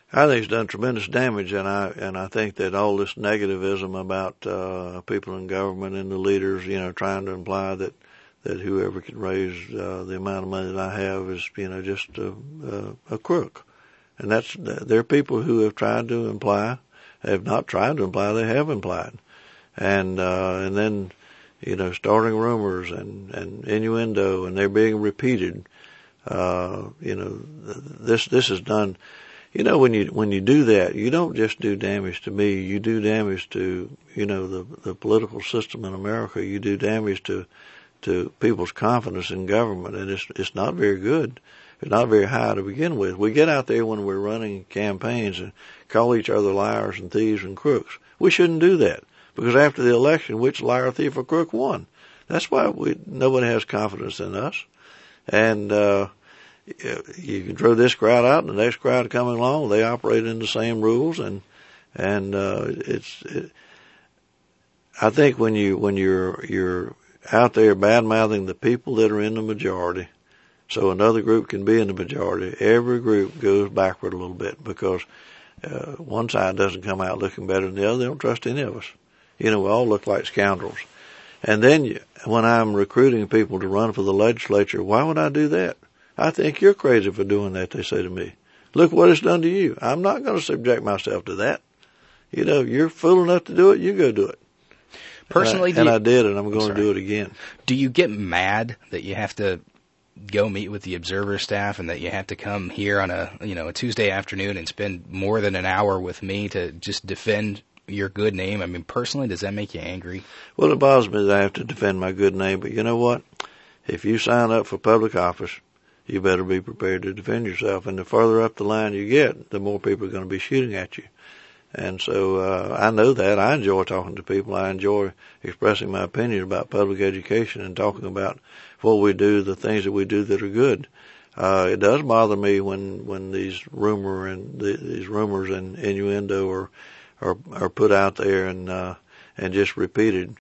I think it's done tremendous damage, and I think that all this negativism about people in government and the leaders, trying to imply that whoever can raise the amount of money that I have is, just a crook. And there are people who have tried to imply, have not tried to imply, they have implied. And then, starting rumors and innuendo, and they're being repeated. This is done. When you do that, you don't just do damage to me, you do damage to, the political system in America, you do damage to people's confidence in government, and it's not very good. It's not very high to begin with. We get out there when we're running campaigns and call each other liars and thieves and crooks. We shouldn't do that, because after the election, which liar, thief, or crook won? That's why nobody has confidence in us. And you can throw this crowd out, and the next crowd coming along, they operate in the same rules, and I think when you're out there bad mouthing the people that are in the majority, so another group can be in the majority, every group goes backward a little bit, because one side doesn't come out looking better than the other. They don't trust any of us. We all look like scoundrels. And then when I'm recruiting people to run for the legislature, why would I do that? I think you're crazy for doing that, they say to me. Look what it's done to you. I'm not going to subject myself to that. You're fool enough to do it, you go do it. Personally, I did, and I'm going to do it again. Do you get mad that you have to go meet with the Observer staff and that you have to come here on a Tuesday afternoon and spend more than an hour with me to just defend your good name? I mean, personally, does that make you angry? Well, it bothers me that I have to defend my good name, but you know what? If you sign up for public office, you better be prepared to defend yourself. And the further up the line you get, the more people are going to be shooting at you. And so I know that. I enjoy talking to people. I enjoy expressing my opinion about public education and talking about what we do, the things that we do that are good. It does bother me when these rumors and innuendo are put out there and just repeated.